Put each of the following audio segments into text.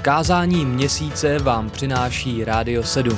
Kázání měsíce vám přináší Rádio 7.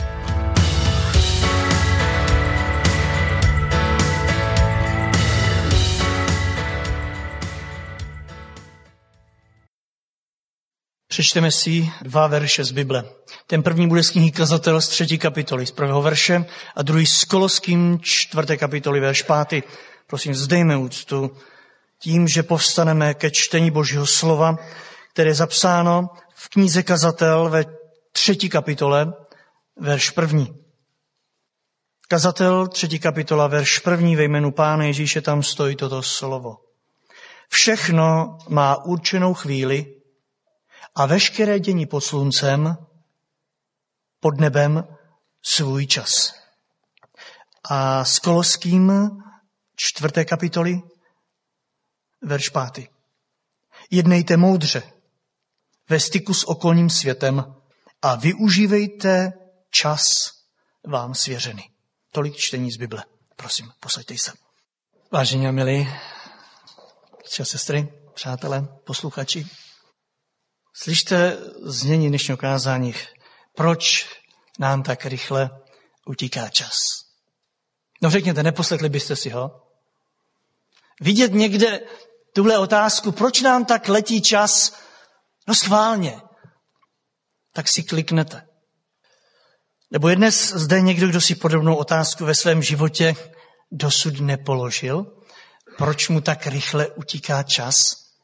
Přečteme si 2 verše z Bible. Ten první bude z knihy Kazatel z 3. kapitoly, z 1. verše, a druhý z Koloským 4. kapitoly, verš 5. Prosím, vzdejme úctu tím, že povstaneme ke čtení Božího slova, které je zapsáno v knize Kazatel ve 3. kapitole, verš 1. Kazatel 3. kapitola, verš 1. Ve jménu Pána Ježíše tam stojí toto slovo. Všechno má určenou chvíli a veškeré dění pod sluncem, pod nebem svůj čas. A s Koloským 4. kapitoly, verš 5. Jednejte moudře ve styku s okolním světem a využívejte čas vám svěřený. Tolik čtení z Bible. Prosím, posaďte se. Vážení a milí, sestry, přátelé, posluchači, slyšte znění dnešního kázání. Proč nám tak rychle utíká čas? No řekněte, neposlechli byste si ho? Vidět někde tuhle otázku, proč nám tak letí čas? No schválně. Tak si kliknete. Nebo je dnes zde někdo, kdo si podobnou otázku ve svém životě dosud nepoložil? Proč mu tak rychle utíká čas?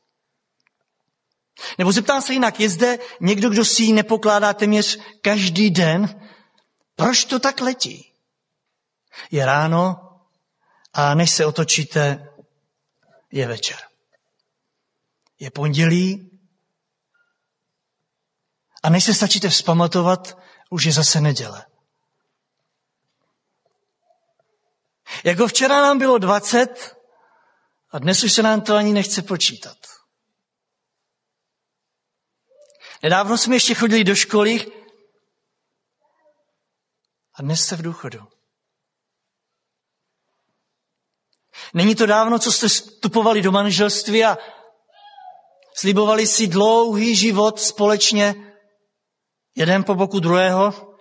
Nebo zeptám se jinak, je zde někdo, kdo si ji nepokládá téměř každý den? Proč to tak letí? Je ráno a než se otočíte, je večer. Je pondělí a než se stačíte vzpamatovat, už je zase neděle. Jako včera nám bylo 20 a dnes už se nám to ani nechce počítat. Nedávno jsme ještě chodili do školy a dnes jste v důchodu. Není to dávno, co jste vstupovali do manželství a slibovali si dlouhý život společně, jeden po boku druhého.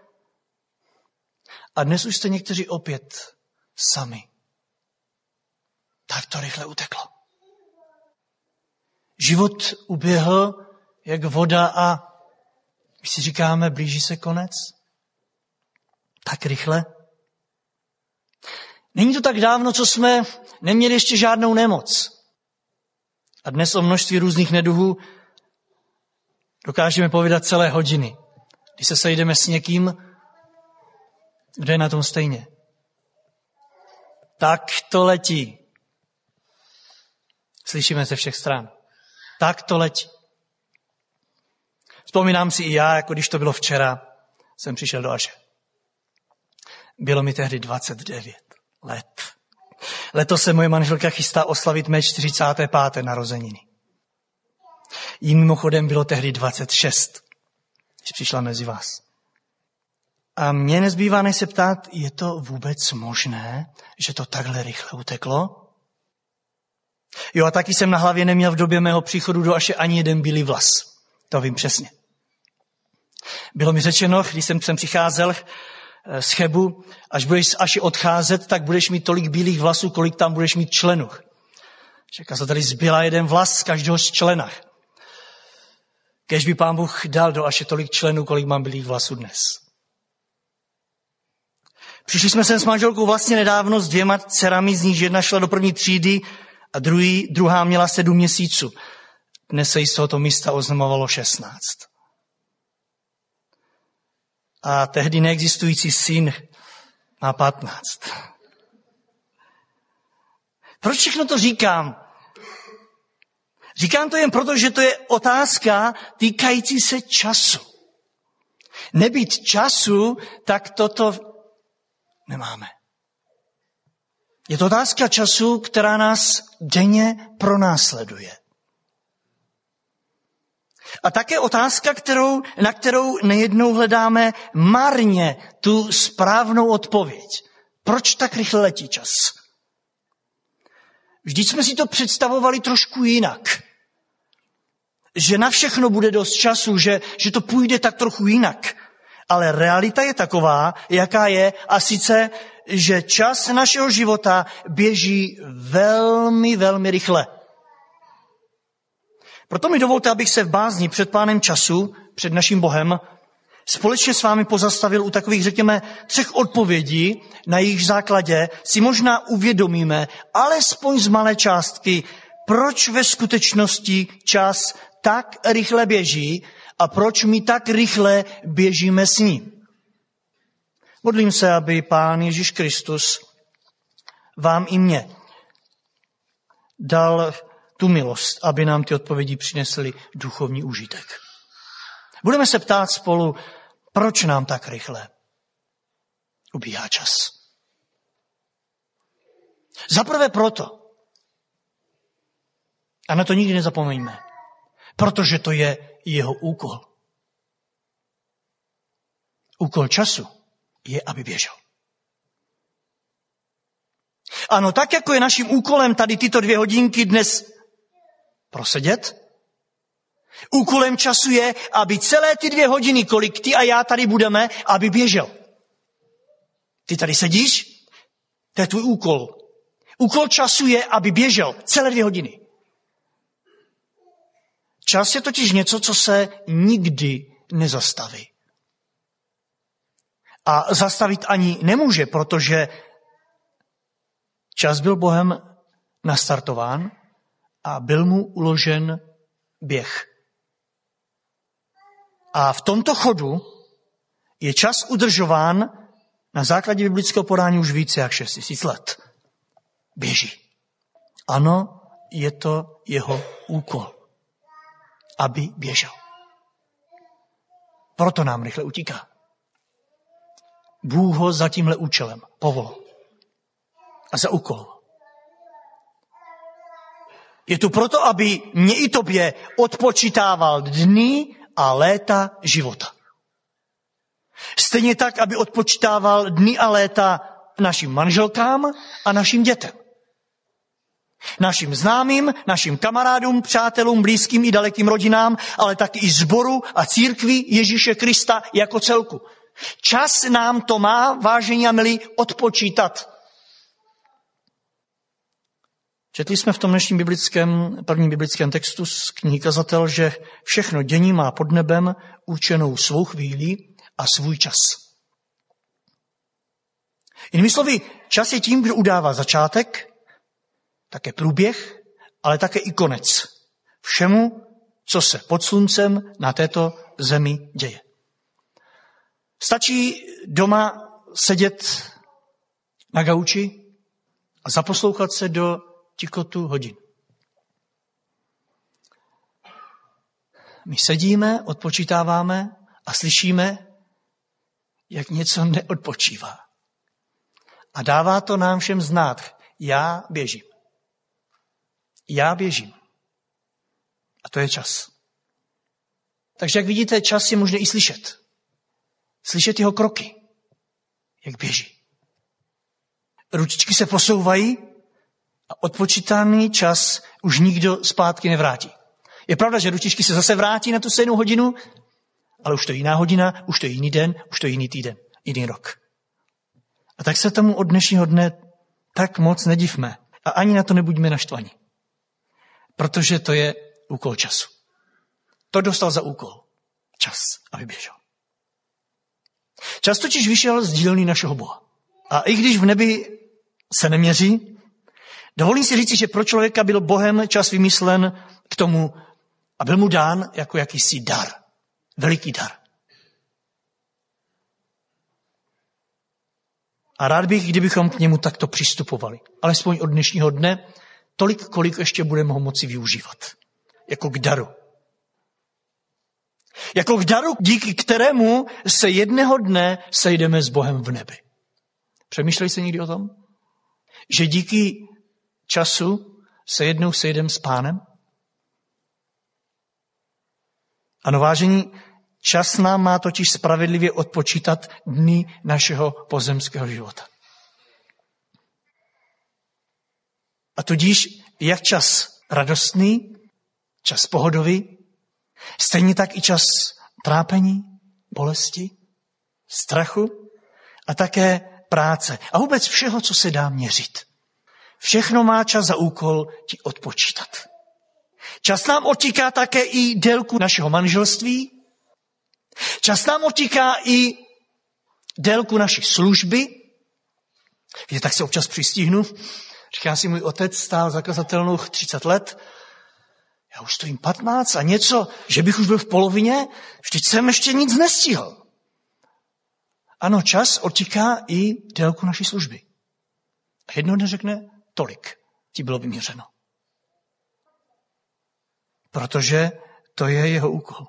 A dnes už jste někteří opět sami. Tak to rychle uteklo. Život uběhl jak voda a my si říkáme, blíží se konec. Tak rychle. Není to tak dávno, co jsme neměli ještě žádnou nemoc. A dnes o množství různých neduhů dokážeme povídat celé hodiny. Když se sejdeme s někým, kdo je na tom stejně. Tak to letí. Slyšíme ze všech stran. Tak to letí. Vzpomínám si i já, jako když to bylo včera, jsem přišel do Aše. Bylo mi tehdy 29 let. Letos se moje manželka chystá oslavit mé 45. narozeniny. Jí mimochodem bylo tehdy 26, když přišla mezi vás. A mě nezbývá než se ptát, je to vůbec možné, že to takhle rychle uteklo? Jo, a taky jsem na hlavě neměl v době mého příchodu do Aše ani jeden bílý vlas. To vím přesně. Bylo mi řečeno, když jsem sem přicházel z Chebu, až budeš z Aši odcházet, tak budeš mít tolik bílých vlasů, kolik tam budeš mít členů. Že kazateli zbyla jeden vlas z každého z členách. Kéž by Pán Bůh dal do Aše tolik členů, kolik mám bílých vlasů dnes. Přišli jsme sem s manželkou vlastně nedávno s 2 dcerami, z nich jedna šla do 1. třídy a druhá měla 7 měsíců. Dnes se jí z tohoto místa oznamovalo 16. A tehdy neexistující syn má 15. Proč všechno to říkám? Říkám to jen proto, že to je otázka týkající se času. Nebýt času, tak toto nemáme. Je to otázka času, která nás denně pronásleduje. A také otázka, na kterou nejednou hledáme marně tu správnou odpověď. Proč tak rychle letí čas? Vždyť jsme si to představovali trošku jinak. že na všechno bude dost času, že to půjde tak trochu jinak. Ale realita je taková, jaká je, a sice, že čas našeho života běží velmi, velmi rychle. Proto mi dovolte, abych se v bázni před Pánem času, před naším Bohem, společně s vámi pozastavil u takových, řekněme, 3 odpovědí, na jejich základě si možná uvědomíme, alespoň z malé částky, proč ve skutečnosti čas tak rychle běží a proč my tak rychle běžíme s ním. Modlím se, aby Pán Ježíš Kristus vám i mně dal tu milost, aby nám ty odpovědi přinesly duchovní užitek. Budeme se ptát spolu, proč nám tak rychle ubíhá čas. Zaprvé proto, a na to nikdy nezapomeňme, protože to je jeho úkol. Úkol času je, aby běžel. Ano, tak jako je naším úkolem tady tyto 2 hodinky dnes prosedět, úkolem času je, aby celé ty 2 hodiny, kolik ty a já tady budeme, aby běžel. Ty tady sedíš, to je tvůj úkol. Úkol času je, aby běžel celé 2 hodiny. Čas je totiž něco, co se nikdy nezastaví. A zastavit ani nemůže, protože čas byl Bohem nastartován a byl mu uložen běh. A v tomto chodu je čas udržován na základě biblického podání už více jak 6 000 let. Běží. Ano, je to jeho úkol, aby běžel. Proto nám rychle utíká. Bůh ho za tímhle účelem povolal a zaúkoloval. Je tu proto, aby mě i tobě odpočítával dny a léta života. Stejně tak, aby odpočítával dny a léta našim manželkám a našim dětem. Našim známým, našim kamarádům, přátelům, blízkým i dalekým rodinám, ale taky i sboru a církvi Ježíše Krista jako celku. Čas nám to má, vážení a milí, odpočítat. Četli jsme v tom dnešním prvním biblickém textu z knihy Kazatel, že všechno dění má pod nebem určenou svou chvíli a svůj čas. Jinými slovy, čas je tím, kdo udává začátek, také průběh, ale také i konec všemu, co se pod sluncem na této zemi děje. Stačí doma sedět na gauči a zaposlouchat se do tikotu hodin. My sedíme, odpočítáváme a slyšíme, jak něco neodpočívá. A dává to nám všem znát. Já běžím. Já běžím. A to je čas. Takže jak vidíte, čas je možné i slyšet. Slyšet jeho kroky, jak běží. Ručičky se posouvají a odpočítaný čas už nikdo zpátky nevrátí. Je pravda, že ručičky se zase vrátí na tu stejnou hodinu, ale už to je jiná hodina, už to je jiný den, už to je jiný týden, jiný rok. A tak se tomu od dnešního dne tak moc nedivme. A ani na to nebuďme naštvaní. Protože to je úkol času. To dostal za úkol. Čas, aby běžel. Čas totiž vyšel z dílny našeho Boha. A i když v nebi se neměří, dovolím si říci, že pro člověka byl Bohem čas vymyslen k tomu a byl mu dán jako jakýsi dar. Veliký dar. A rád bych, kdybychom k němu takto přistupovali. Alespoň od dnešního dne, tolik, kolik ještě budeme ho moci využívat. Jako k daru. Jako k daru, díky kterému se jednoho dne sejdeme s Bohem v nebi. Přemýšleli jste někdy o tom? Že díky času se jednou sejdeme s Pánem? Ano, vážení, čas nám má totiž spravedlivě odpočítat dny našeho pozemského života. A tudíž jak čas radostný, čas pohodový, Stejně tak i čas trápení, bolesti, strachu a také práce. A vůbec všeho, co se dá měřit. Všechno má čas za úkol ti odpočítat. Čas nám odtíká také i délku našeho manželství. Čas nám odtíká i délku naší služby. Víte, tak se občas přistihnu. Říká si, můj otec stál za kazatelnou 30 let. Já už stojím 15 a něco, že bych už byl v polovině, vždyť jsem ještě nic nestihl. Ano, čas odtíká i délku naší služby. A jedno dne řekne, tolik ti bylo vyměřeno. Protože to je jeho úkol.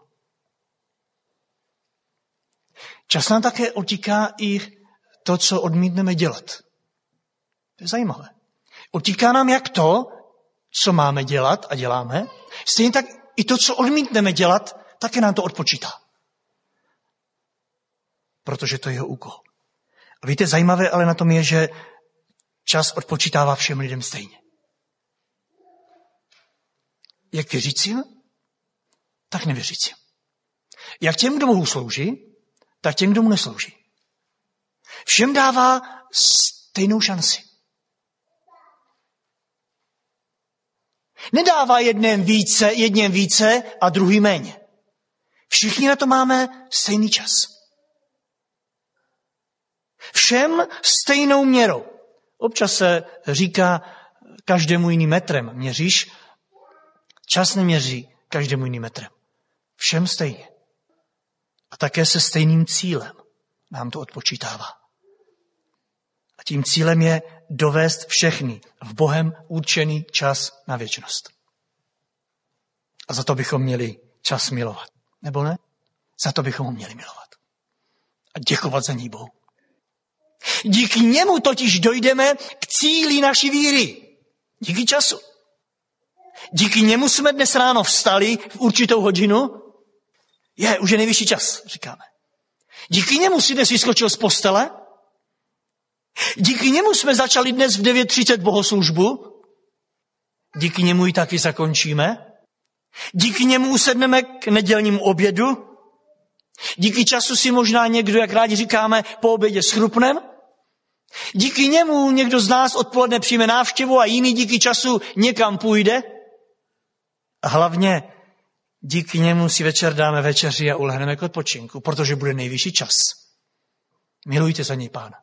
Čas nám také odtíká i to, co odmítneme dělat. To je zajímavé. Odtíká nám jak to, co máme dělat a děláme, stejně tak i to, co odmítneme dělat, také nám to odpočítá. Protože to je jeho úkol. A víte, zajímavé ale na tom je, že čas odpočítává všem lidem stejně. Jak věřícím, tak nevěřícím. Jak těm, kdo mu slouží, tak těm, kdo mu neslouží. Všem dává stejnou šanci. Nedává jedním více a druhý méně. Všichni na to máme stejný čas. Všem stejnou měrou. Občas se říká, každému jiným metrem měříš. Čas neměří každému jiným metrem. Všem stejně. A také se stejným cílem nám to odpočítává. A tím cílem je dovést všechny v Bohem určený čas na věčnost. A za to bychom měli čas milovat. Nebo ne? Za to bychom ho měli milovat. A děkovat za ní Bohu. Díky němu totiž dojdeme k cíli naší víry. Díky času. Díky němu jsme dnes ráno vstali v určitou hodinu. Už je nejvyšší čas, říkáme. Díky němu si dnes vyskočil z postele. Díky němu jsme začali dnes v 9:30 bohoslužbu. Díky němu ji taky zakončíme. Díky němu usedneme k nedělnímu obědu. Díky času si možná někdo, jak rádi říkáme, po obědě schrupnem. Díky němu někdo z nás odpoledne přijme návštěvu a jiný díky času někam půjde. A hlavně díky němu si večer dáme večeři a ulehneme k odpočinku, protože bude nejvyšší čas. Milujte za něj Pána.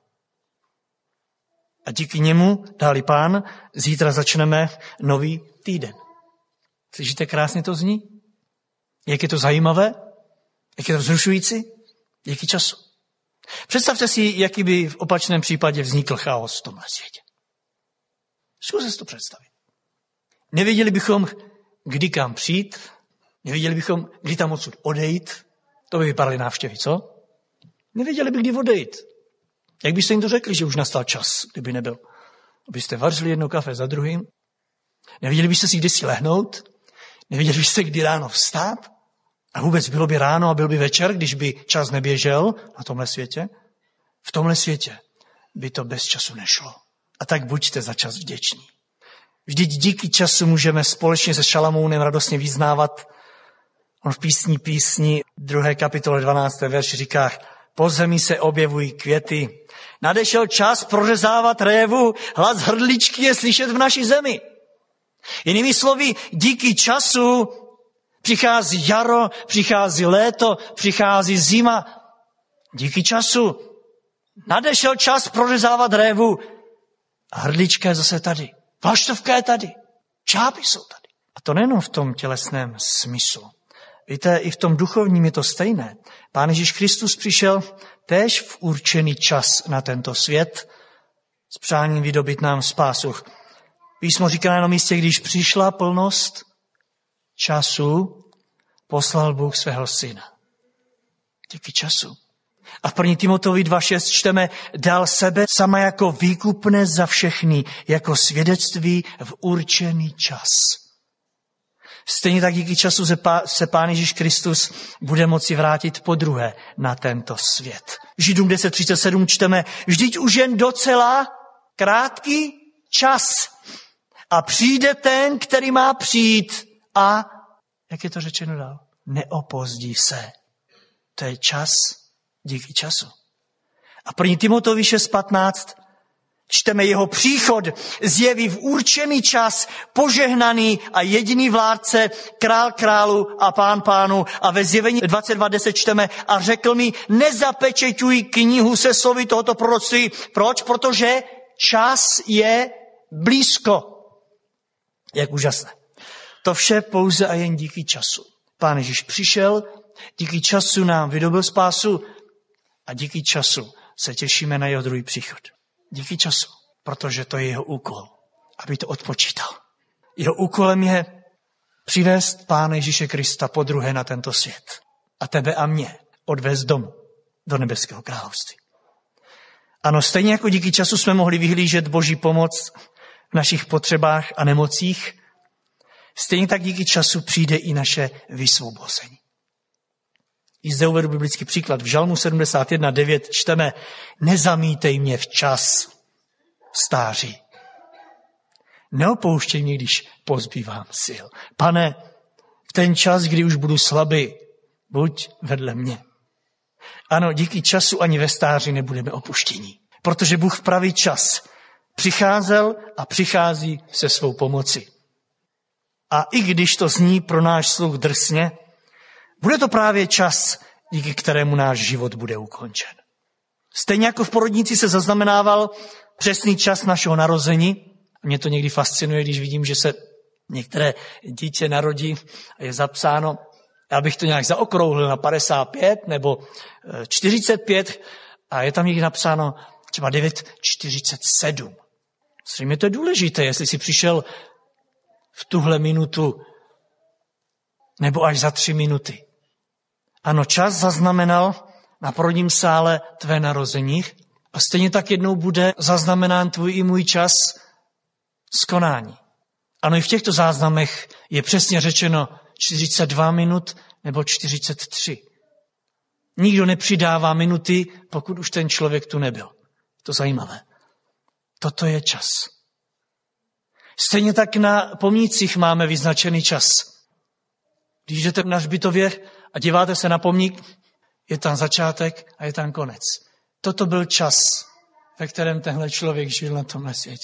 A díky němu, dá-li Pán, zítra začneme nový týden. Slyšíte, krásně to zní? Jak je to zajímavé? Jak je to vzrušující? Díky času. Představte si, jaký by v opačném případě vznikl chaos v tomhle světě. Zkuste si to představit. Nevěděli bychom, kdy kam přijít, nevěděli bychom, kdy tam odsud odejít. To by vypadaly návštěvy, co? Nevěděli by, kdy odejít. Jak byste jim to řekli, že už nastal čas, kdyby nebyl? Abyste vařili jedno kafe za druhým. Nevěděli byste si, kdy si lehnout. Nevěděli byste, kdy ráno vstát. A vůbec bylo by ráno a byl by večer, když by čas neběžel na tomhle světě. V tomhle světě by to bez času nešlo. A tak buďte za čas vděční. Vždyť díky času můžeme společně se Šalamounem radostně vyznávat. On v písni 2. kapitole 12. verši říká, po zemi se objevují květy. Nadešel čas prořezávat révu, hlas hrdličky je slyšet v naší zemi. Jinými slovy, díky času přichází jaro, přichází léto, přichází zima. Díky času nadešel čas prořezávat révu a hrdlička je zase tady. Vlaštovka je tady. Čápy jsou tady. A to nejen v tom tělesném smyslu. Víte, i v tom duchovním je to stejné. Pán Ježíš Kristus přišel též v určený čas na tento svět s přáním vydobit nám spásu. Písmo říká na jednom místě, když přišla plnost času, poslal Bůh svého syna. Díky času. A v 1. Timoteovi 2.6 čteme, dal sebe sama jako výkupné za všechny, jako svědectví v určený čas. Stejně tak díky času se Pán Ježíš Kristus bude moci vrátit podruhé na tento svět. Židům 10.37 čteme, vždyť už jen docela krátký čas a přijde ten, který má přijít. A, jak je to řečeno dál? neopozdí se. To je čas díky času. A 1. Timoteovi 6:15 čteme: jeho příchod zjeví v určený čas, požehnaný a jediný vládce, král králu a pán pánu. A ve Zjevení 22:10 čteme: a řekl mi, nezapečeťuj knihu se slovy tohoto proroctví. Proč? Protože čas je blízko. Jak úžasné. To vše pouze a jen díky času. Pán Ježíš přišel, díky času nám vydobil spásu a díky času se těšíme na jeho druhý příchod. Díky času, protože to je jeho úkol, aby to odpočítal. Jeho úkolem je přivést Pána Ježíše Krista podruhé na tento svět a tebe a mě odvést domů, do nebeského království. Ano, stejně jako díky času jsme mohli vyhlížet Boží pomoc v našich potřebách a nemocích, stejně tak díky času přijde i naše vysvobození. I zde uvedu biblický příklad. V Žalmu 71:9 čteme: nezamítej mě včas stáří. Neopouštěj mě, když pozbývám sil. Pane, v ten čas, kdy už budu slabý, buď vedle mě. Ano, díky času ani ve stáří nebudeme opuštění, protože Bůh v pravý čas přicházel a přichází se svou pomocí. A i když to zní pro náš sluch drsně, bude to právě čas, díky kterému náš život bude ukončen. Stejně jako v porodnici se zaznamenával přesný čas našeho narození. Mě to někdy fascinuje, když vidím, že se některé dítě narodí a je zapsáno, já bych to nějak zaokrouhlil na 55 nebo 45 a je tam někdy napsáno třeba 9:47. Zřejmě to je důležité, jestli jsi přišel v tuhle minutu nebo až za 3 minuty. Ano, čas zaznamenal na porodním sále tvé narození a stejně tak jednou bude zaznamenán tvůj i můj čas z konání. Ano, i v těchto záznamech je přesně řečeno 42 minut nebo 43. Nikdo nepřidává minuty, pokud už ten člověk tu nebyl. To zajímavé. Toto je čas. Stejně tak na pomnících máme vyznačený čas. Když jdete na hřbitově a díváte se na pomník, je tam začátek a je tam konec. Toto byl čas, ve kterém tenhle člověk žil na tomhle světě.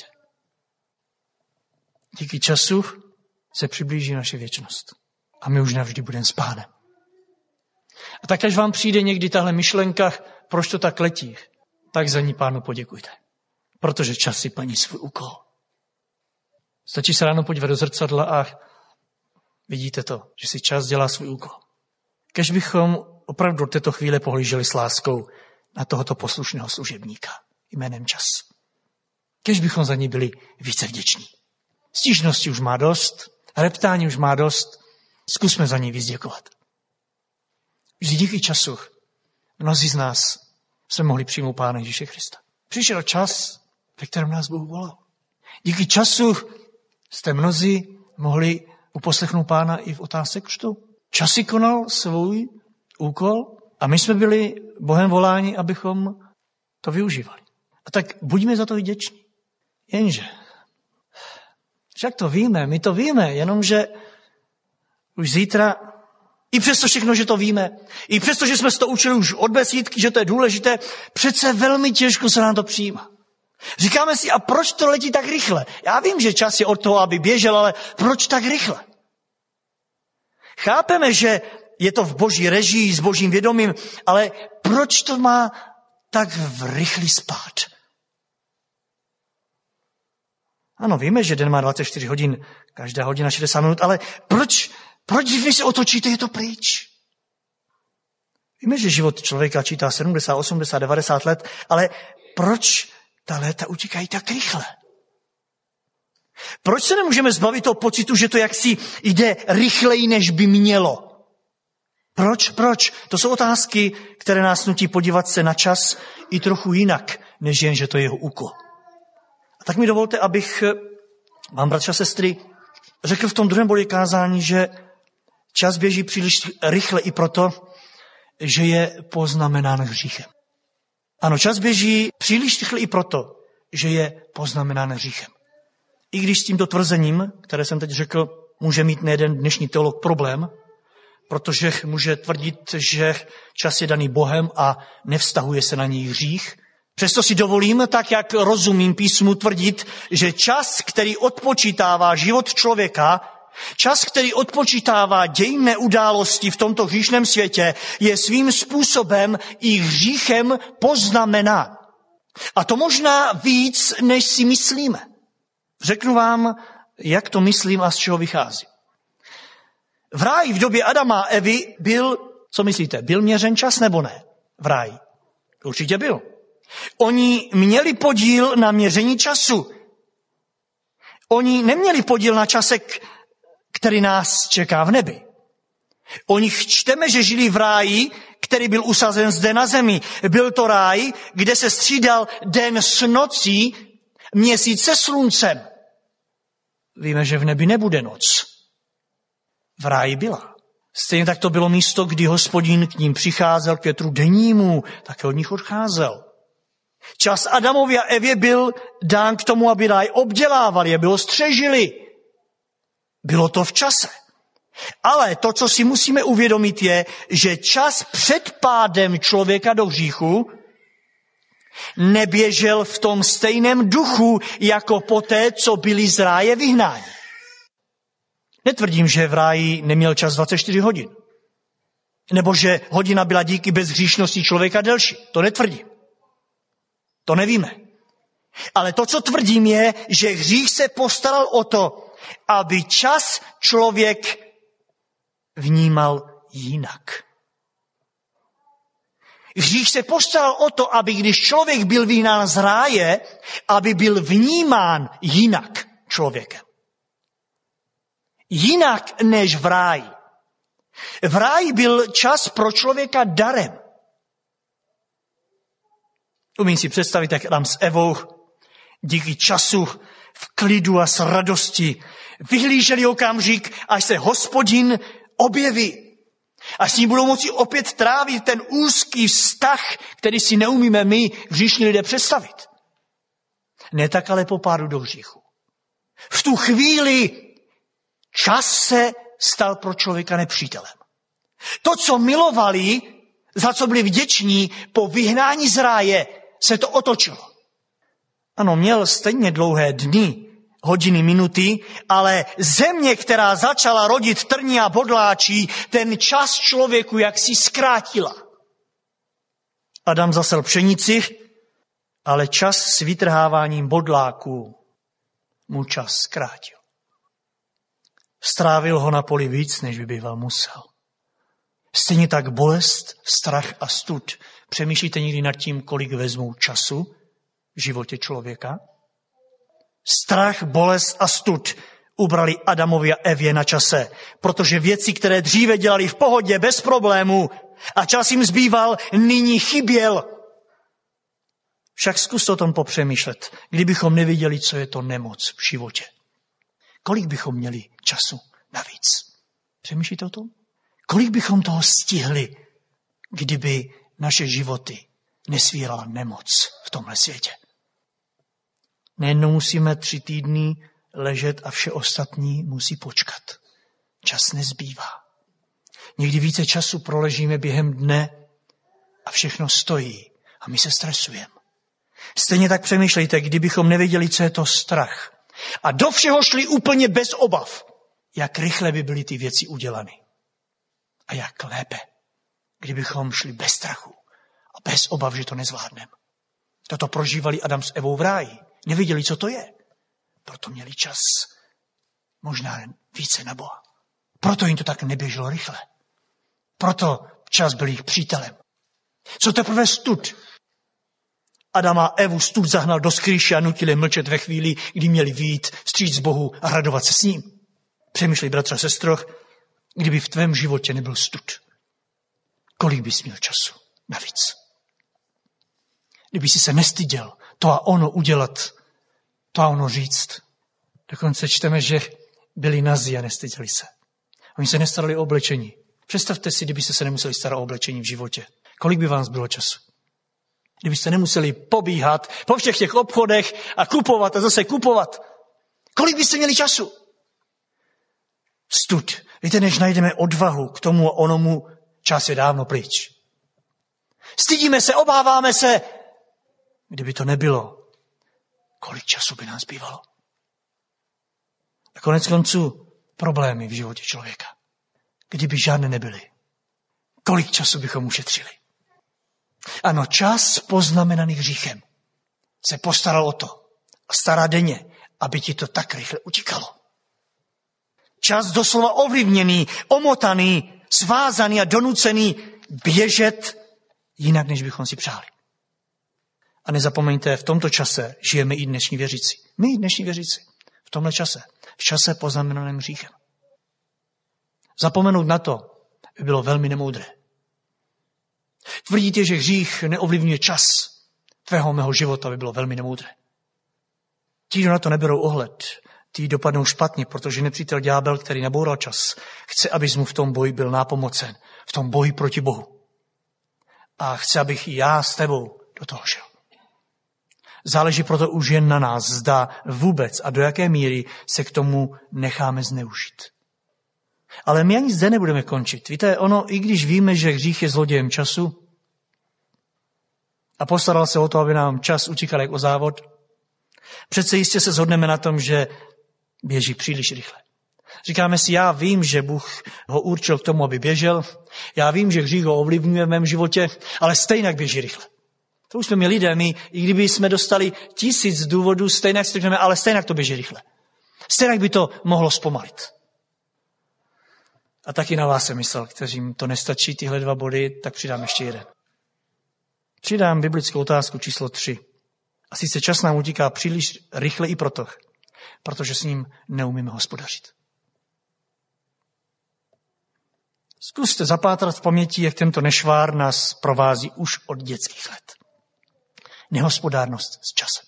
Díky času se přiblíží naše věčnost. A my už navždy budeme s Pánem. A tak, až vám přijde někdy tahle myšlenka, proč to tak letí, tak za ní Pánu poděkujte. Protože čas si plní svůj úkol. Stačí se ráno podívat do zrcadla a vidíte to, že si čas dělá svůj úkol. Kež bychom opravdu od této chvíle pohlíželi s láskou na tohoto poslušného služebníka jménem čas. Kež bychom za ní byli více vděční. Stížnosti už má dost, reptání už má dost, zkusme za ní víc děkovat. Vždy díky času mnozí z nás jsme mohli přijmout Pána Ježíše Krista. Přišel čas, ve kterém nás Bůh volal. Díky času jste mnozí mohli uposlechnout Pána i v otázce křtu. Čas si konal svůj úkol a my jsme byli Bohem voláni, abychom to využívali. A tak buďme za to vděční. Jenže, však to víme, my to víme, jenomže už zítra, i přesto všechno, že to víme, i přesto, že jsme se to učili už od besídky, že to je důležité, přece velmi těžko se nám to přijímá. Říkáme si, a proč to letí tak rychle? Já vím, že čas je od toho, aby běžel, ale proč tak rychle? Chápeme, že je to v Boží režii, s Božím vědomím, ale proč to má tak rychlý spát? Ano, víme, že den má 24 hodin, každá hodina 60 minut, ale proč vy se otočíte, je to pryč? Víme, že život člověka čítá 70, 80, 90 let, ale proč ta léta utíkají tak rychle? Proč se nemůžeme zbavit toho pocitu, že to jaksi jde rychleji, než by mělo? Proč? To jsou otázky, které nás nutí podívat se na čas i trochu jinak, než jen, že to je jeho úkol. A tak mi dovolte, abych vám, bratři a sestry, řekl v tom druhém bodě kázání, že čas běží příliš rychle i proto, že je poznamenán hříchem. Ano, čas běží příliš rychle i proto, že je poznamenán hříchem. I když s tímto tvrzením, které jsem teď řekl, může mít nejeden dnešní teolog problém, protože může tvrdit, že čas je daný Bohem a nevztahuje se na něj hřích. Přesto si dovolím, tak jak rozumím písmu, tvrdit, že čas, který odpočítává život člověka, čas, který odpočítává dějinné události v tomto hříšném světě, je svým způsobem i hříchem poznamenán. A to možná víc, než si myslíme. Řeknu vám, jak to myslím a z čeho vychází. V ráji v době Adama a Evy byl, co myslíte, byl měřen čas nebo ne? V ráji. Určitě byl. Oni měli podíl na měření času. Oni neměli podíl na čase, který nás čeká v nebi. O nich čteme, že žili v ráji, který byl usazen zde na zemi. Byl to ráj, kde se střídal den s nocí, měsíc se sluncem. Víme, že v nebi nebude noc. V ráji byla. Stejně tak to bylo místo, kdy Hospodin k ním přicházel k větru dennímu, také od nich odcházel. Čas Adamovi a Evě byl dán k tomu, aby ráj obdělávali, aby ho střežili. Bylo to v čase. Ale to, co si musíme uvědomit, je, že čas před pádem člověka do hříchu neběžel v tom stejném duchu, jako poté, co byli z ráje vyhnáni. Netvrdím, že v ráji neměl čas 24 hodin. Nebo že hodina byla díky bezhříšnosti člověka delší. To netvrdím. To nevíme. Ale to, co tvrdím, je, že hřích se postaral o to, aby čas člověk vnímal jinak. Hřích se postaral o to, aby když člověk byl vyhnán z ráje, aby byl vnímán jinak člověkem. Jinak než v ráji. V ráji byl čas pro člověka darem. Umím si představit, jak Adam s Evou díky času v klidu a s radostí vyhlíželi okamžik, až se Hospodin objeví. A s ním budou moci opět trávit ten úzký vztah, který si neumíme my, hříšní lidé, představit. Ne tak ale po pádu do hříchu. V tu chvíli čas se stal pro člověka nepřítelem. To, co milovali, za co byli vděční, po vyhnání z ráje, se to otočilo. Ano, měl stejně dlouhé dny, hodiny, minuty, ale země, která začala rodit trní a bodláčí, ten čas člověku jaksi zkrátila. Adam zasel pšenici, ale čas s vytrháváním bodláků mu čas zkrátil. Strávil ho na poli víc, než by býval musel. Stejně tak bolest, strach a stud. Přemýšlíte někdy nad tím, kolik vezmou času v životě člověka? Strach, bolest a stud ubrali Adamovi a Evě na čase, protože věci, které dříve dělali v pohodě, bez problémů a čas jim zbýval, nyní chyběl. Však zkuste o tom popřemýšlet, kdybychom nevěděli, co je to nemoc v životě. Kolik bychom měli času navíc? Přemýšlíte o tom? Kolik bychom toho stihli, kdyby naše životy nesvírala nemoc v tomhle světě? Nejednou musíme 3 týdny ležet a vše ostatní musí počkat. Čas nezbývá. Někdy více času proležíme během dne a všechno stojí a my se stresujeme. Stejně tak přemýšlejte, kdybychom nevěděli, co je to strach. A do všeho šli úplně bez obav. Jak rychle by byly ty věci udělány. A jak lépe, kdybychom šli bez strachu a bez obav, že to nezvládneme. Toto prožívali Adam s Evou v ráji. Nevěděli, co to je. Proto měli čas možná více na Boha. Proto jim to tak neběželo rychle. Proto čas byl jejich přítelem. Co teprve stud? Adama a Evu stud zahnal do skrýše a nutil je mlčet ve chvíli, kdy měli vyjít vstříc Bohu a radovat se s ním. Přemýšlej, bratře a sestro, kdyby v tvém životě nebyl stud. Kolik bys měl času navíc? Kdyby si se nestyděl to a ono udělat, to a ono říct. Dokonce čteme, že byli nazí a nestyděli se. Oni se nestarali o oblečení. Představte si, kdybyste se nemuseli starat o oblečení v životě. Kolik by vám zbylo času? Kdybyste nemuseli pobíhat po všech těch obchodech a kupovat a zase kupovat. Kolik byste měli času? Stud Víte, než najdeme odvahu k tomu a onomu, čas je dávno pryč. Stydíme se, obáváme se. Kdyby to nebylo, kolik času by nám zbývalo? A konec konců problémy v životě člověka. Kdyby žádné nebyly, kolik času bychom ušetřili? Ano, čas poznamenaný hříchem se postaral o to a stará denně, aby ti to tak rychle utíkalo. Čas doslova ovlivněný, omotaný, svázaný a donucený běžet jinak, než bychom si přáli. A nezapomeňte, v tomto čase žijeme i dnešní věřící. My, dnešní věřící, v tomhle čase. V čase poznamenaném hříchem. Zapomenout na to by bylo velmi nemoudré. Tvrdíte, že hřích neovlivňuje čas tvého mého života, by bylo velmi nemoudré. Ti, kdo na to neberou ohled, ti dopadnou špatně, protože nepřítel ďábel, který naboural čas, chce, abys mu v tom boji byl nápomocen, v tom boji proti Bohu. A chce, abych i já s tebou do toho šel. Záleží proto už jen na nás, zda vůbec a do jaké míry se k tomu necháme zneužít. Ale my ani zde nebudeme končit. Víte, ono, i když víme, že hřích je zlodějem času a postaral se o to, aby nám čas utíkal jak o závod, přece jistě se shodneme na tom, že běží příliš rychle. Říkáme si, já vím, že Bůh ho určil k tomu, aby běžel, já vím, že hřích ho ovlivňuje v mém životě, ale stejně běží rychle. To už jsme měli lidé, my, i kdyby jsme dostali 1000 důvodů, stejně si řekneme, ale stejně to běží rychle. Stejně by to mohlo zpomalit. A taky na vás jsem myslel, kteřím to nestačí, tyhle 2 body, tak přidám ještě jeden. Přidám biblickou otázku číslo 3. A sice čas nám utíká příliš rychle i proto, protože s ním neumíme hospodařit. Zkuste zapátrat v paměti, jak tento nešvár nás provází už od dětských let. Nehospodárnost s časem.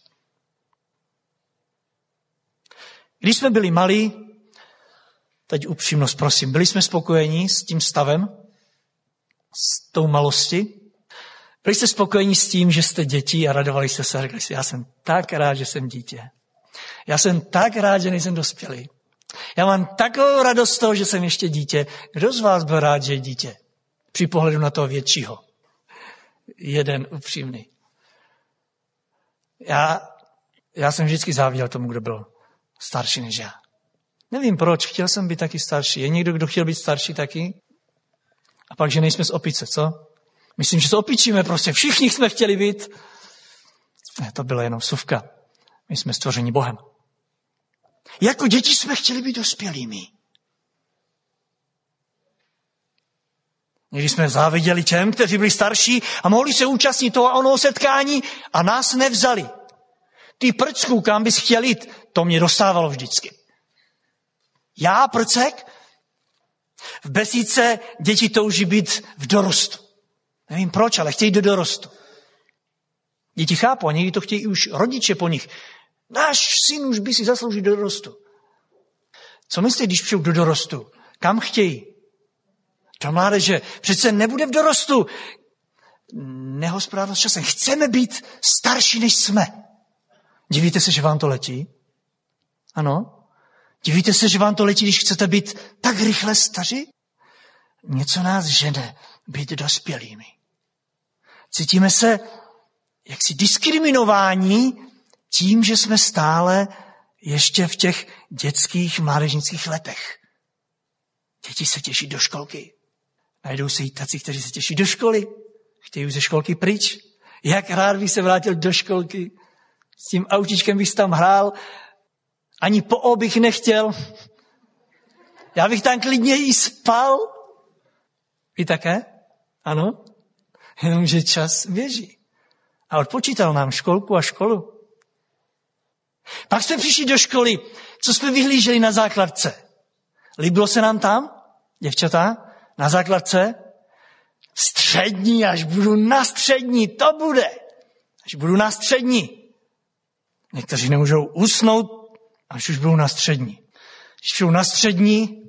Když jsme byli malí, teď upřímnost prosím, byli jsme spokojeni s tím stavem, s tou malostí? Byli jste spokojeni s tím, že jste děti a radovali jste se a řekli si, já jsem tak rád, že jsem dítě. Já jsem tak rád, že nejsem dospělý. Já mám takovou radost z toho, že jsem ještě dítě. Kdo z vás byl rád, že je dítě? Při pohledu na toho většího. Jeden upřímný. Já jsem vždycky záviděl tomu, kdo byl starší než já. Nevím proč, chtěl jsem být taky starší. Je někdo, kdo chtěl být starší taky? A pak, že nejsme z opice, co? Myslím, že to opičíme prostě. Všichni jsme chtěli být. Ne, to byla jenom vsuvka. My jsme stvořeni Bohem. Jako děti jsme chtěli být dospělými. Někdy jsme záviděli těm, kteří byli starší a mohli se účastnit toho a onoho setkání a nás nevzali. Ty prcku, kam bys chtěl jít, to mě dostávalo vždycky. Já, prcek? V besídce děti touží být v dorostu. Nevím proč, ale chtějí do dorostu. Děti chápou a někdy to chtějí už rodiče po nich. Náš syn už by si zasloužil do dorostu. Co myslíte, když přijou do dorostu? Kam chtějí? To mládeže přece nebude v dorostu. Nehospodárnost s časem. Chceme být starší, než jsme. Divíte se, že vám to letí? Ano? Divíte se, že vám to letí, když chcete být tak rychle staří? Něco nás žene být dospělými. Cítíme se jaksi diskriminováni tím, že jsme stále ještě v těch dětských mládežnických letech. Děti se těší do školky. Najdou se i tací, kteří se těší do školy. Chtějí ze školky pryč. Jak rád bych se vrátil do školky. S tím autičkem bych tam hrál. Ani po bych nechtěl. Já bych tam klidně i spal. Vy také? Ano? Jenomže čas běží. A odpočítal nám školku a školu. Pak jsme přišli do školy. Co jsme vyhlíželi na základce? Líbilo se nám tam, děvčata, na základce? Střední, až budu na střední, to bude. Až budu na střední. Někteří nemůžou usnout, až už budou na střední. Když budou na střední,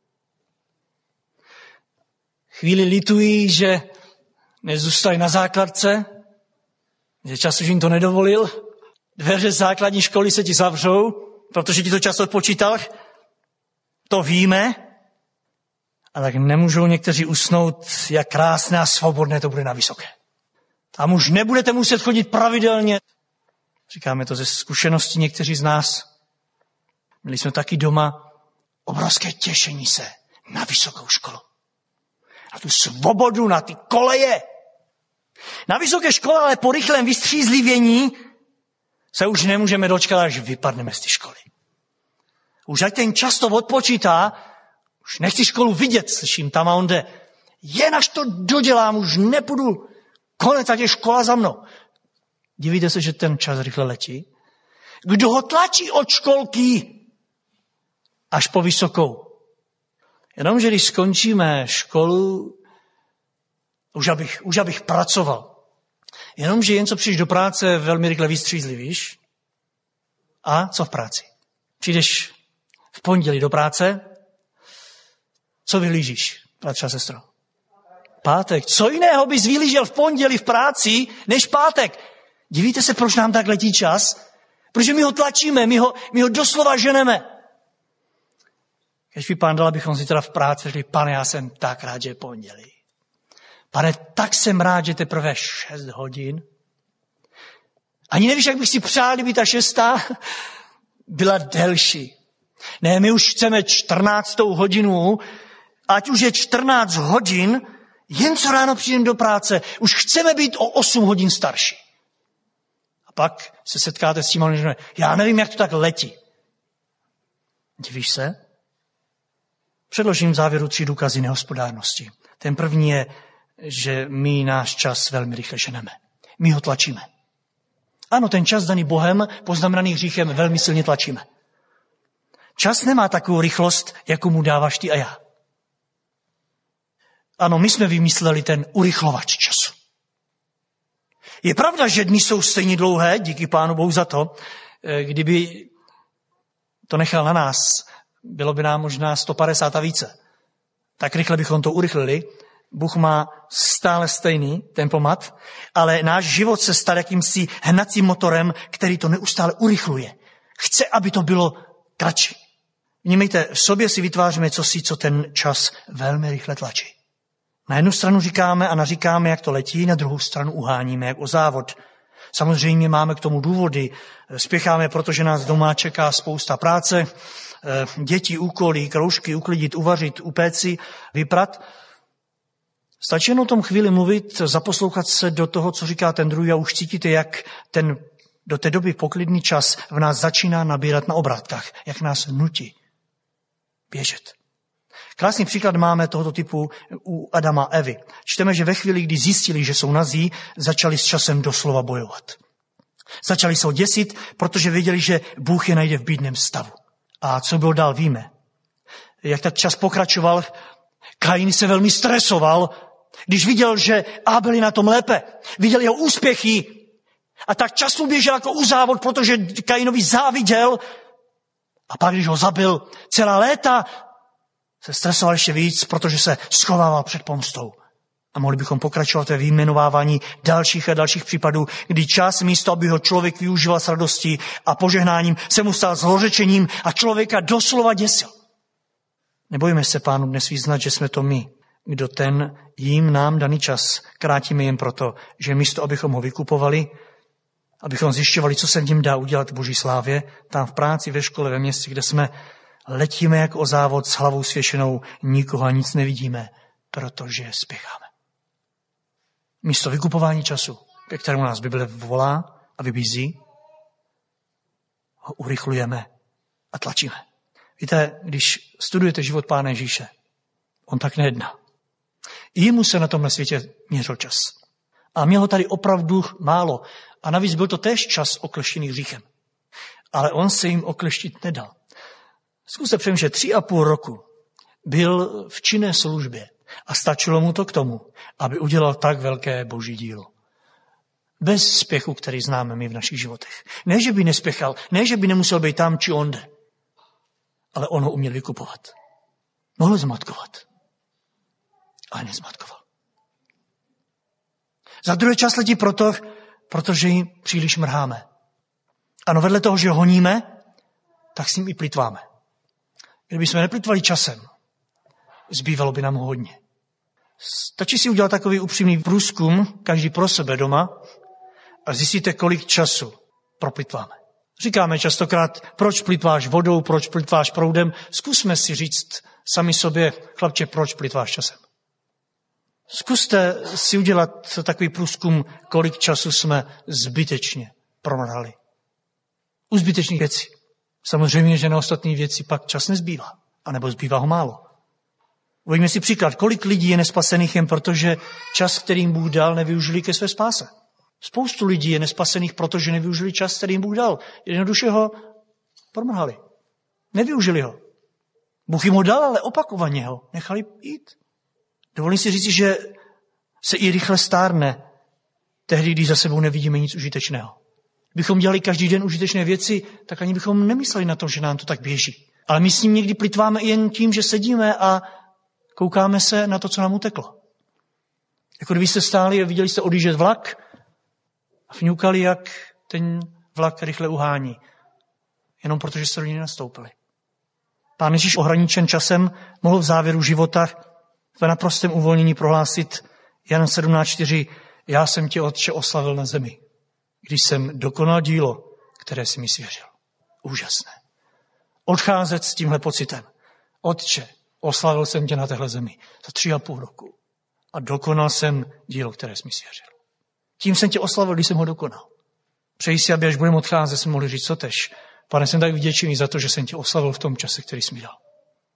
chvíli litují, že nezůstali na základce, že čas už jim to nedovolil. Dveře základní školy se ti zavřou, protože ti to čas odpočítal. To víme. A tak nemůžou někteří usnout, jak krásné a svobodné to bude na Vysoké. Tam už nebudete muset chodit pravidelně. Říkáme to ze zkušenosti někteří z nás. Měli jsme taky doma obrovské těšení se na vysokou školu. Na tu svobodu, na ty koleje. Na vysoké škole, ale po rychlém vystřízlivění se už nemůžeme dočkat, až vypadneme z té školy. Už ať ten čas to odpočítá, už nechci školu vidět, slyším tam a onde. Jen až to dodělám, už nepůjdu. Konec, ať je škola za mnou. Divíte se, že ten čas rychle letí? Kdo ho tlačí od školky až po vysokou? Jenomže když skončíme školu, už abych pracoval. Jenomže jen co přijdeš do práce, velmi rychle vystřízli, víš? A co v práci? Přijdeš v pondělí do práce, co vyhlížíš, bratře a sestro? Pátek. Co jiného bys vylížel v pondělí v práci, než pátek? Divíte se, proč nám tak letí čas? Protože my ho tlačíme, my ho doslova ženeme. Když by Pán dal, abychom si teda v práci řekli, Pane, já jsem tak rád, že je pondělí. Pane, tak jsem rád, že teprve 6 hodin. Ani nevíš, jak bych si přál, kdyby ta 6. byla delší. Ne, my už chceme 14. hodinu, ať už je 14 hodin, jen co ráno přijdeme do práce. Už chceme být o 8 hodin starší. A pak se setkáte s tím, že já nevím, jak to tak letí. Divíš se? Předložím v závěru 3 důkazy nehospodárnosti. Ten první je, že my náš čas velmi rychle ženeme. My ho tlačíme. Ano, ten čas daný Bohem, poznamenaný hříchem, velmi silně tlačíme. Čas nemá takovou rychlost, jakou mu dáváš ty a já. Ano, my jsme vymysleli ten urychlovač času. Je pravda, že dny jsou stejně dlouhé, díky Pánu Bohu za to. Kdyby to nechal na nás, bylo by nám možná 150 a více. Tak rychle bychom to urychlili. Bůh má stále stejný tempomat, ale náš život se stal jakýmsi hnacím motorem, který to neustále urychluje. Chce, aby to bylo kratší. Vnímejte, v sobě si vytváříme cosi, co ten čas velmi rychle tlačí. Na jednu stranu říkáme a naříkáme, jak to letí, na druhou stranu uháníme, jak o závod. Samozřejmě máme k tomu důvody. Spěcháme, protože nás doma čeká spousta práce, děti, úkoly, kroužky, uklidit, uvařit, upéci, vyprat. Stačí jen o tom chvíli mluvit, zaposlouchat se do toho, co říká ten druhý a už cítíte, jak ten do té doby poklidný čas v nás začíná nabírat na obrátkách, jak nás nutí běžet. Krásný příklad máme tohoto typu u Adama a Evy. Čteme, že ve chvíli, kdy zjistili, že jsou nazí, začali s časem doslova bojovat. Začali se ho děsit, protože věděli, že Bůh je najde v bídném stavu. A co bylo dál, víme. Jak tak čas pokračoval, Kain se velmi stresoval, když viděl, že Abel je na tom lépe. Viděl jeho úspěchy. A tak čas mu běžel jako u závod, protože Kainovi záviděl. A pak, když ho zabil celá léta, se stresoval ještě víc, protože se schovával před pomstou. A mohli bychom pokračovat ve vyjmenovávání dalších a dalších případů, kdy čas místo, aby ho člověk využíval s radostí a požehnáním, se mu stal zlořečením a člověka doslova děsil. Nebojíme se, Pánu, dnes vyznat, že jsme to my, kdo ten jim nám daný čas krátíme jen proto, že místo, abychom ho vykupovali, abychom zjišťovali, co se v něm dá udělat v Boží slávě, tam v práci, ve škole, ve městě, kde jsme, letíme jako o závod s hlavou svěšenou, nikoho a nic nevidíme, protože spěcháme. Místo vykupování času, ke kterému nás Bible volá a vybízí, ho urychlujeme a tlačíme. Víte, když studujete život Pána Ježíše, on tak nejedná. Jemu se na tomhle světě měřil čas. A měl ho tady opravdu málo. A navíc byl to též čas okleštěný hříchem. Ale on se jim okleštit nedal. Zkuste přemýšlet, 3,5 roku byl v činné službě a stačilo mu to k tomu, aby udělal tak velké boží dílo. Bez spěchu, který známe my v našich životech. Ne, že by nespěchal, ne, že by nemusel být tam či onde, ale on ho uměl vykupovat. Mohl zmatkovat, ale nezmatkoval. Za druhé čas letí protože ji příliš mrháme. Ano, vedle toho, že ho honíme, tak s ním i plitváme. Kdyby jsme neplitvali časem, zbývalo by nám hodně. Stačí si udělat takový upřímný průzkum, každý pro sebe doma, a zjistíte, kolik času proplýtváme. Říkáme častokrát, proč plýtváš vodou, proč plýtváš proudem. Zkusme si říct sami sobě, chlapče, proč plýtváš časem. Zkuste si udělat takový průzkum, kolik času jsme zbytečně promrhali. U zbytečných věcí. Samozřejmě, že na ostatní věci pak čas nezbývá, anebo zbývá ho málo. Uveďme si příklad, kolik lidí je nespasených jen protože čas, který jim Bůh dal, nevyužili ke své spáse. Spoustu lidí je nespasených, protože nevyužili čas, který jim Bůh dal. Jednoduše ho promrhali. Nevyužili ho. Bůh jim ho dal, ale opakovaně ho nechali jít. Dovolím si říct, že se i rychle stárne tehdy, když za sebou nevidíme nic užitečného. Kdybychom dělali každý den užitečné věci, tak ani bychom nemysleli na to, že nám to tak běží. Ale my s ním někdy plitváme jen tím, že sedíme a koukáme se na to, co nám uteklo. Jako kdybyste stáli a viděli jste odjíždět vlak a fňukali, jak ten vlak rychle uhání. Jenom protože jste do něj nastoupili. Pán Ježíš, ohraničen časem, mohl v závěru života v naprostém uvolnění prohlásit Jan 17:4: Já jsem tě, Otče, oslavil na zemi, když jsem dokonal dílo, které jsi mi svěřil. Úžasné. Odcházet s tímhle pocitem. Otče, oslavil jsem tě na téhle zemi za 3,5 roku a dokonal jsem dílo, které jsi mi svěřil. Tím jsem tě oslavil, když jsem ho dokonal. Přeji si, aby až budeme odcházet, jsem mohli říct totéž. Pane, jsem tak vděčný za to, že jsem tě oslavil v tom čase, který jsi mi dal.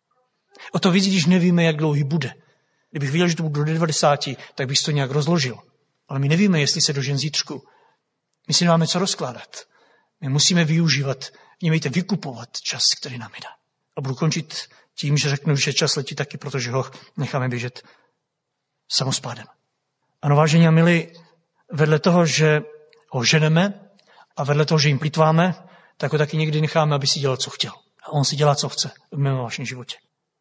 O to víc, když nevíme, jak dlouhý bude. Kdybych viděl, že to bude do 90, tak bych to nějak rozložil. Ale my nevíme, jestli se dožen zítřku. My si nemáme co rozkládat. My musíme využívat, mějte vykupovat čas, který nám jde. A budu končit tím, že řeknu, že čas letí taky, protože ho necháme běžet samospádem. Ano, vážení a milí, vedle toho, že ho ženeme a vedle toho, že jim plýtváme, tak ho taky někdy necháme, aby si dělal, co chtěl. A on si dělá, co chce v mém vašem životě.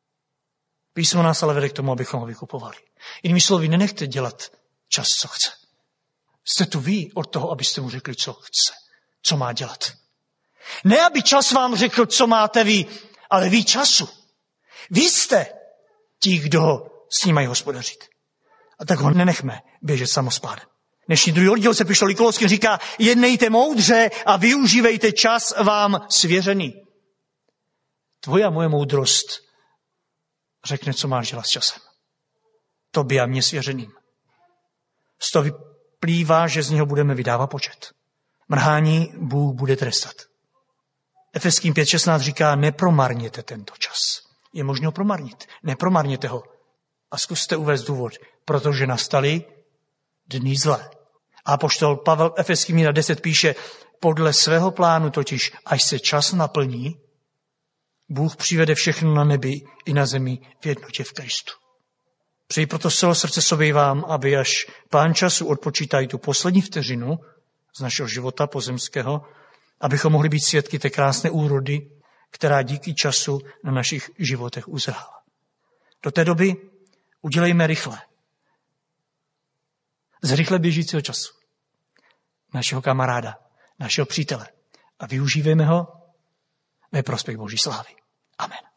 Písmo nás ale vede k tomu, abychom ho vykupovali. Jinými slovy, nenechte dělat čas, co chce. Jste tu vy od toho, abyste mu řekli, co chce, co má dělat. Ne, aby čas vám řekl, co máte vy, ale vy času. Vy jste ti, kdo ho s ním mají hospodařit. A tak ho nenechme běžet samospádem. Dnešní druhý oddíl se Epištoly Koloským říká: jednejte moudře a využívejte čas vám svěřený. Tvoje a moje moudrost řekne, co máš dělat s časem. Tobě a mně svěřeným. Z toho vyplývá, že z něho budeme vydávat počet. Mrhání Bůh bude trestat. Efeským 5:16 říká: nepromarněte tento čas. Je možno promarnit. Nepromarněte ho. A zkuste uvést důvod, protože nastaly dny zlé. A apoštol Pavel Efeským 1:10 píše: podle svého plánu totiž, až se čas naplní, Bůh přivede všechno na nebi i na zemi v jednotě v Kristu. Přeji proto z celého srdce sobě vám, aby až Pán času odpočítá i tu poslední vteřinu z našeho života pozemského, abychom mohli být svědky té krásné úrody, která díky času na našich životech uzrhala. Do té doby udělejme rychle. Z rychle běžícího času. Našeho kamaráda, našeho přítele. A využívejme ho ve prospěch Boží slávy. Amen.